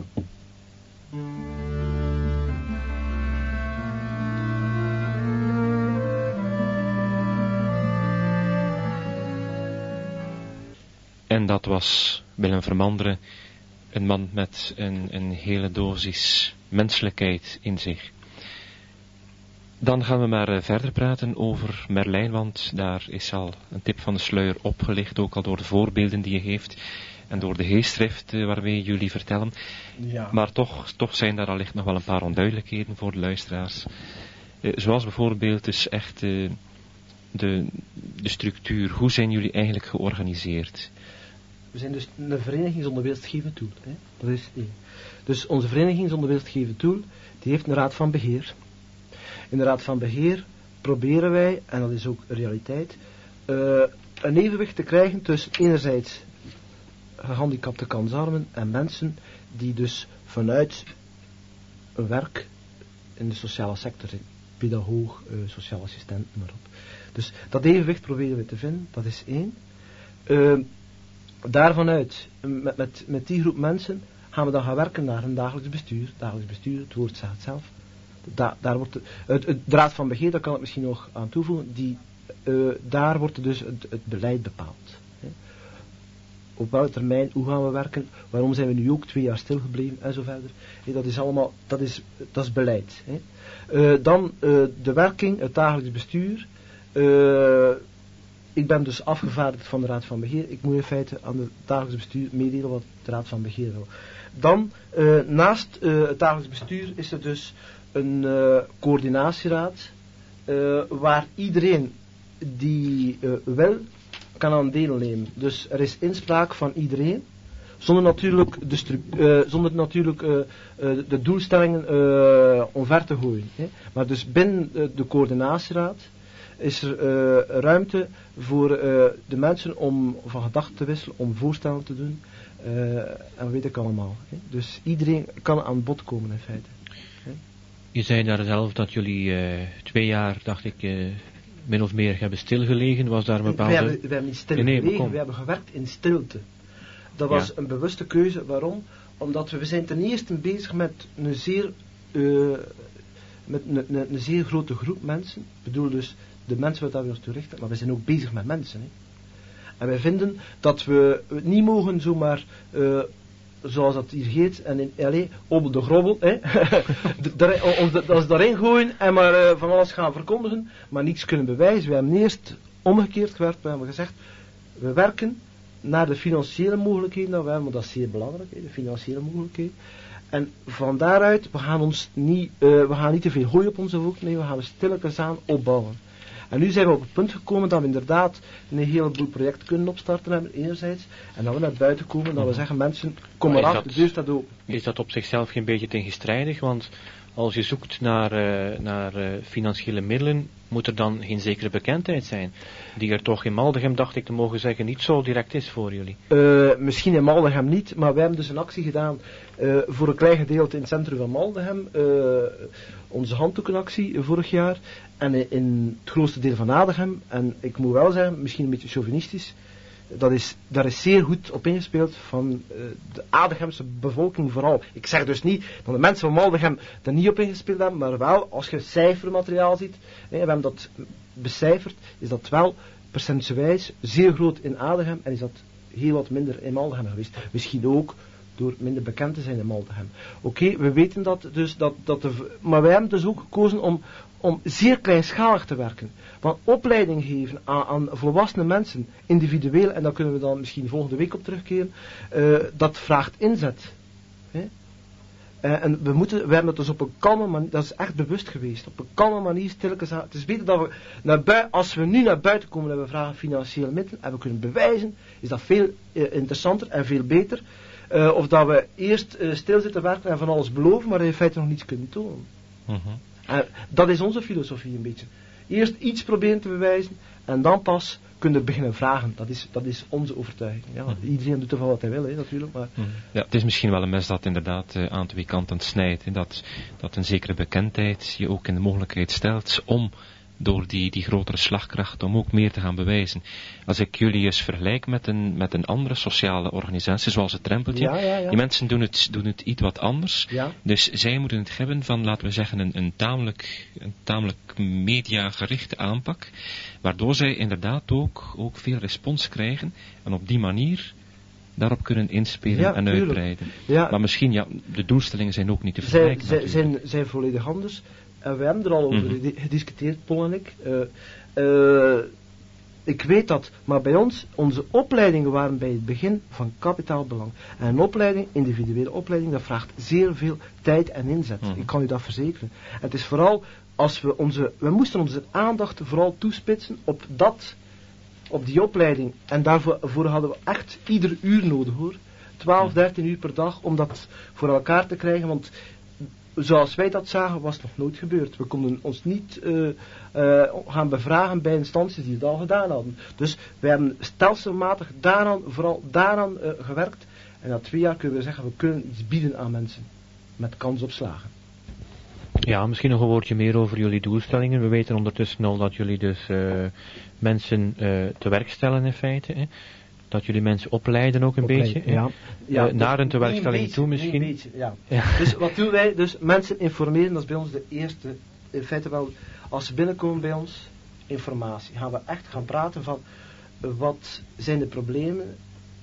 En dat was Willem Vermanderen, een man met een, een hele dosis menselijkheid in zich. Dan gaan we maar uh, verder praten over Merlijn, want daar is al een tip van de sluier opgelicht, ook al door de voorbeelden die je heeft en door de geestdrift uh, waarmee jullie vertellen. Ja. Maar toch, toch zijn daar allicht nog wel een paar onduidelijkheden voor de luisteraars. Uh, zoals bijvoorbeeld dus echt uh, de, de structuur. Hoe zijn jullie eigenlijk georganiseerd? we zijn dus een vereniging zonder winstgevend doel. Hè? Dat is één. Dus onze vereniging zonder winstgevend doel, die heeft een raad van beheer. In de raad van beheer proberen wij, en dat is ook een realiteit, uh, een evenwicht te krijgen tussen enerzijds gehandicapte kansarmen en mensen die dus vanuit een werk in de sociale sector zijn. Pedagoog, uh, sociaal assistent, maar op. Dus dat evenwicht proberen we te vinden, dat is één. Uh, daarvanuit, met, met, met die groep mensen, gaan we dan gaan werken naar een dagelijks bestuur. Dagelijks bestuur, het woord zegt zelf. Da, daar wordt de, het, het raad van beheer, daar kan ik misschien nog aan toevoegen, die, uh, daar wordt dus het, het beleid bepaald. Hè. Op welke termijn, hoe gaan we werken, waarom zijn we nu ook twee jaar stilgebleven en zo verder. Hè, dat is allemaal, dat is, dat is beleid. Hè. Uh, dan uh, de werking, het dagelijks bestuur. Uh, ik ben dus afgevaardigd van de raad van beheer. Ik moet in feite aan het dagelijks bestuur meedelen wat de raad van beheer wil. Dan, uh, naast uh, het dagelijks bestuur is er dus een uh, coördinatieraad, uh, waar iedereen die uh, wil, kan aan deelnemen. Dus er is inspraak van iedereen, zonder natuurlijk de, stru- uh, zonder natuurlijk, uh, uh, de doelstellingen uh, omver te gooien. Hè. Maar dus binnen uh, de coördinatieraad is er uh, ruimte voor uh, de mensen om van gedachten te wisselen, om voorstellen te doen, uh, en weet ik allemaal. Hè. Dus iedereen kan aan bod komen in feite. Hè. Je zei daar zelf dat jullie uh, twee jaar, dacht ik, uh, min of meer hebben stilgelegen. Was daar een bepaalde... We hebben, we hebben niet stilgelegen, nee, nee, we hebben gewerkt in stilte. Dat was ja. een bewuste keuze. Waarom? Omdat we, we zijn ten eerste bezig met een zeer, uh, met een, een, een zeer grote groep mensen. Ik bedoel dus de mensen waar we ons toe richten, maar we zijn ook bezig met mensen. Hè. En wij vinden dat we niet mogen zomaar... Uh, zoals dat hier heet, en in L A, op de grobbel, hè. ons dat daarin gooien en maar uh, van alles gaan verkondigen, maar niets kunnen bewijzen. We hebben eerst omgekeerd gewerkt, we hebben gezegd, we werken naar de financiële mogelijkheden, dat we hebben, maar dat is zeer belangrijk, hè, de financiële mogelijkheden. En van daaruit, we gaan ons niet, uh, we gaan niet te veel hooi op onze voet, nee, we gaan we stilletjes aan opbouwen. En nu zijn we op het punt gekomen dat we inderdaad een heleboel projecten kunnen opstarten hebben, enerzijds. En dat we naar buiten komen, dat we zeggen, mensen, kom maar af, de deur staat open. Is dat op zichzelf geen beetje tegenstrijdig? Want als je zoekt naar, uh, naar uh, financiële middelen, moet er dan geen zekere bekendheid zijn? Die er toch in Maldegem, dacht ik te mogen zeggen, niet zo direct is voor jullie. Uh, misschien in Maldegem niet, maar wij hebben dus een actie gedaan uh, voor een klein gedeelte in het centrum van Maldegem. Uh, onze handdoekenactie uh, vorig jaar. En uh, in het grootste deel van Adegem. En ik moet wel zeggen, misschien een beetje chauvinistisch. Dat is, daar is zeer goed op ingespeeld van uh, de Adegemse bevolking vooral. Ik zeg dus niet dat de mensen van Maldegem er niet op ingespeeld hebben, maar wel als je cijfermateriaal ziet, hè, we hebben dat becijferd, is dat wel percentsgewijs zeer groot in Adegem en is dat heel wat minder in Maldegem geweest. Misschien ook door minder bekend te zijn in Maldegem. Oké, okay, we weten dat dus, dat, dat de, maar wij hebben dus ook gekozen om, om zeer kleinschalig te werken. Want opleiding geven aan, aan volwassene mensen, individueel, en daar kunnen we dan misschien volgende week op terugkeren, uh, dat vraagt inzet. Hè? Uh, en we moeten, we hebben het dus op een kalme manier, dat is echt bewust geweest, op een kalme manier stilletjes aan. Het is beter dat we, naar bui, als we nu naar buiten komen en we vragen financiële middelen, en we kunnen bewijzen, is dat veel uh, interessanter en veel beter. Uh, of dat we eerst uh, stil zitten werken en van alles beloven, maar in feite nog niets kunnen tonen. Mm-hmm. Uh, dat is onze filosofie een beetje. Eerst iets proberen te bewijzen en dan pas kunnen we beginnen vragen. Dat is, dat is onze overtuiging. Ja, mm-hmm. Iedereen doet ervan wat hij wil, hè, natuurlijk. Maar... Mm-hmm. Ja, het is misschien wel een mes dat inderdaad uh, aan twee kanten snijdt. Hè, dat, dat een zekere bekendheid je ook in de mogelijkheid stelt om door die, die grotere slagkracht om ook meer te gaan bewijzen. Als ik jullie eens vergelijk met een, met een andere sociale organisatie, zoals het Trempeltje, ja, ja, ja. Die mensen doen het, doen het iets wat anders. Ja. Dus zij moeten het hebben van, laten we zeggen, een, een tamelijk, een tamelijk mediagerichte aanpak, waardoor zij inderdaad ook, ook veel respons krijgen en op die manier daarop kunnen inspelen ja, en tuurlijk. uitbreiden. Ja. Maar misschien, ja, de doelstellingen zijn ook niet te vergelijken. Zij, zij, zijn, zijn volledig anders. En we hebben er al over mm-hmm. gediscuteerd, Paul en ik. Uh, uh, ik weet dat, maar bij ons, onze opleidingen waren bij het begin van kapitaal belang. En een opleiding, individuele opleiding, dat vraagt zeer veel tijd en inzet. Mm-hmm. Ik kan u dat verzekeren. En het is vooral, als we onze, we moesten onze aandacht vooral toespitsen op dat op die opleiding, en daarvoor voor hadden we echt ieder uur nodig hoor, twaalf, dertien uur per dag, om dat voor elkaar te krijgen, want zoals wij dat zagen, was het nog nooit gebeurd. We konden ons niet uh, uh, gaan bevragen bij instanties die het al gedaan hadden. Dus wij hebben stelselmatig daaraan, vooral daaraan uh, gewerkt. En na twee jaar kunnen we zeggen, we kunnen iets bieden aan mensen. Met kans op slagen. Ja, misschien nog een woordje meer over jullie doelstellingen. We weten ondertussen al dat jullie dus uh, mensen uh, te werk stellen in feite. Hè? Dat jullie mensen opleiden ook een opleiden, beetje. Ja. Ja, uh, naar dus een tewerkstelling beetje, toe misschien. Een beetje, ja. Ja. Dus wat doen wij? Dus mensen informeren, dat is bij ons de eerste, in feite wel, als ze binnenkomen bij ons, informatie. Gaan we echt gaan praten van, uh, wat zijn de problemen?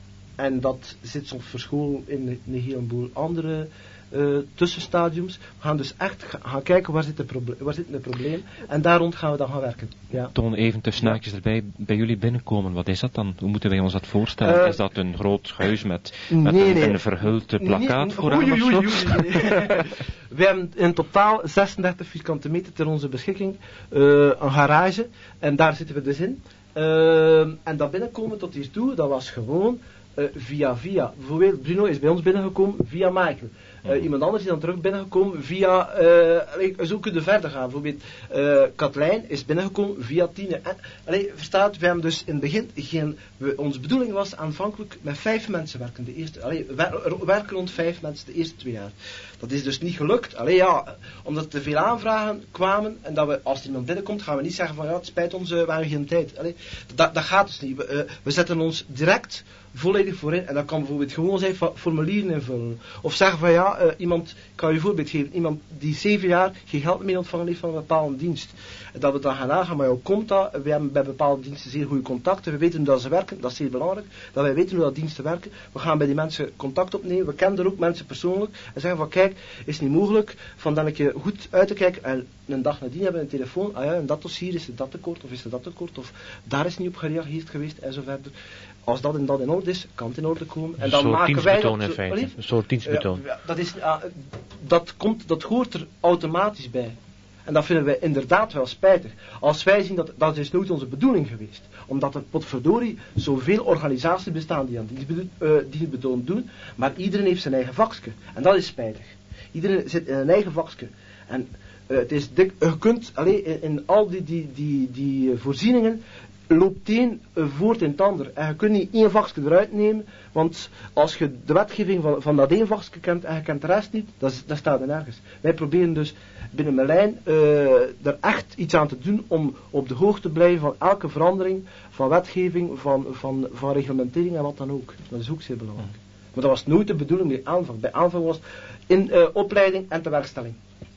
En dat zit soms verscholen in een heleboel andere uh, tussenstadiums. We gaan dus echt ga, gaan kijken waar zit, de proble- waar zit de probleem. En daar rond gaan we dan gaan werken. Ja. Toon even tussen haakjes erbij, bij jullie binnenkomen, wat is dat dan? Hoe moeten wij ons dat voorstellen? Uh, is dat een groot huis met, met nee, een, nee. een verhuld plakkaat nee, vooraan oei, of oei, zo? oei, oei, oei. We hebben in totaal zesendertig vierkante meter ter onze beschikking. Uh, een garage. En daar zitten we dus in. Uh, en dat binnenkomen tot hier toe, dat was gewoon uh, via via. Bijvoorbeeld Bruno is bij ons binnengekomen via Michael. Uh, iemand anders is dan terug binnengekomen via, uh, zo kunnen we verder gaan. Bijvoorbeeld uh, Katlijn is binnengekomen via Tine. En, allee, verstaat, we hebben dus in het begin geen, we, onze bedoeling was aanvankelijk met vijf mensen werken. De eerste, allee, wer, werken rond vijf mensen de eerste twee jaar. Dat is dus niet gelukt. Allee, ja, omdat er te veel aanvragen kwamen en dat we, als er iemand binnenkomt, gaan we niet zeggen van ja, het spijt ons, uh, we hebben geen tijd. Allee, dat, dat gaat dus niet. We, uh, we zetten ons direct volledig voorin. En dat kan bijvoorbeeld gewoon zijn formulieren invullen. Of zeggen van ja, uh, iemand, ik kan je een voorbeeld geven, iemand die zeven jaar geen geld meer ontvangen heeft van een bepaalde dienst. Dat we dan gaan nagaan, maar hoe komt dat? We hebben bij bepaalde diensten zeer goede contacten. We weten hoe dat ze werken, dat is zeer belangrijk. Dat wij weten hoe dat diensten werken. We gaan bij die mensen contact opnemen. We kennen er ook mensen persoonlijk. En zeggen van kijk, is het niet mogelijk van dan een keer goed uit te kijken. En een dag nadien hebben we een telefoon. Ah ja, in dat dossier is er dat tekort of is er dat tekort. Of daar is niet op gereageerd geweest en zo verder. Als dat en dat in orde is, kan het in orde komen. En dan een soort maken wij dat, in feite. Een soort dienstbetoon. Ja, dat, is, uh, dat, komt, dat hoort er automatisch bij. En dat vinden wij inderdaad wel spijtig. Als wij zien dat, dat is nooit onze bedoeling geweest. Omdat er potverdorie zoveel organisaties bestaan die aan dienstbetoon uh, doen. Maar iedereen heeft zijn eigen vakje. En dat is spijtig. Iedereen zit in een eigen vakje. En uh, het is dik, je kunt alleen in, in al die, die, die, die uh, voorzieningen loopt één uh, voort in het ander. En je kunt niet één vakje eruit nemen, want als je de wetgeving van, van dat één vakje kent en je kent de rest niet, dat, dat staat er nergens. Wij proberen dus binnen Merlijn uh, er echt iets aan te doen om op de hoogte te blijven van elke verandering van wetgeving, van, van, van reglementering en wat dan ook. Dat is ook zeer belangrijk. Maar dat was nooit de bedoeling bij aanvang. Bij aanvang was in uh, opleiding en tewerkstelling.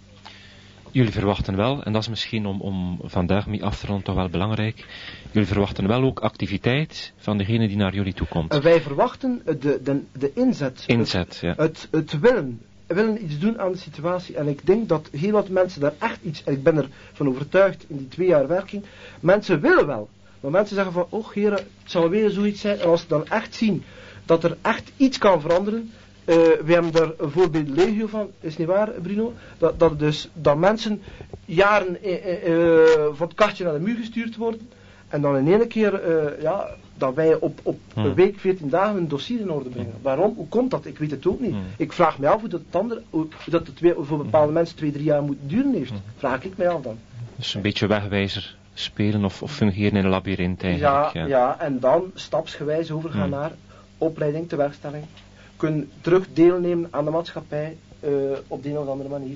Jullie verwachten wel, en dat is misschien om, om vandaag mee af te ronden toch wel belangrijk, jullie verwachten wel ook activiteit van degene die naar jullie toe komt. Uh, wij verwachten uh, de, de, de inzet. Inzet, het, ja. Het, het willen. willen iets doen aan de situatie. En ik denk dat heel wat mensen daar echt iets, en ik ben ervan overtuigd in die twee jaar werking, mensen willen wel. Maar mensen zeggen van, oh heren, het zal weer zoiets zijn. En als ze dan echt zien dat er echt iets kan veranderen. Uh, we hebben daar een voorbeeld legio van, is niet waar Bruno? Dat, dat dus dat mensen jaren uh, uh, van het kastje naar de muur gestuurd worden. En dan in één keer, uh, ja, dat wij op, op hmm. een week, veertien dagen een dossier in orde brengen. Hmm. Waarom? Hoe komt dat? Ik weet het ook niet. Hmm. Ik vraag mij af hoe dat, het andere, hoe dat het twee, voor bepaalde hmm. mensen twee, drie jaar moet duren heeft. Hmm. Vraag ik mij af dan. Dus een beetje wegwijzer spelen of, of fungeren in een labyrint eigenlijk. Ja, ja. ja, en dan stapsgewijs overgaan hmm. naar opleiding, tewerkstelling. Kunnen terug deelnemen aan de maatschappij uh, op de een of andere manier.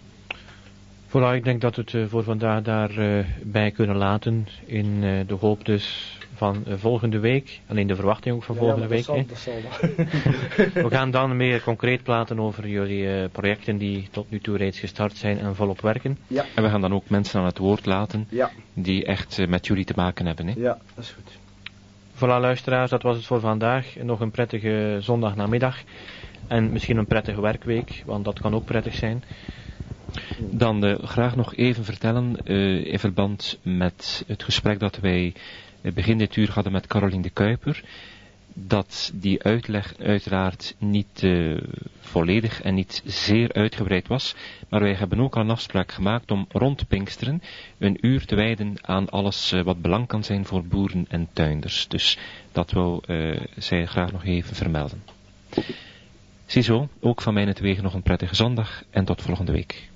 Voilà, ik denk dat we het uh, voor vandaag daarbij uh, bij kunnen laten. In uh, de hoop dus van uh, volgende week. En in de verwachting ook van ja, volgende ja, week. Zal, dat zal wel. We gaan dan meer concreet praten over jullie uh, projecten die tot nu toe reeds gestart zijn en volop werken. Ja. En we gaan dan ook mensen aan het woord laten ja. die echt uh, met jullie te maken hebben. Hè? Ja, dat is goed. Voilà luisteraars, dat was het voor vandaag. Nog een prettige zondagnamiddag. En misschien een prettige werkweek, want dat kan ook prettig zijn. Dan uh, graag nog even vertellen, uh, in verband met het gesprek dat wij uh, begin dit uur hadden met Caroline de Kuiper. dat die uitleg uiteraard niet uh, volledig en niet zeer uitgebreid was, maar wij hebben ook al een afspraak gemaakt om rond Pinksteren een uur te wijden aan alles uh, wat belang kan zijn voor boeren en tuinders. Dus dat wou uh, zij graag nog even vermelden. Ziezo, ook van mijnentwege nog een prettige zondag en tot volgende week.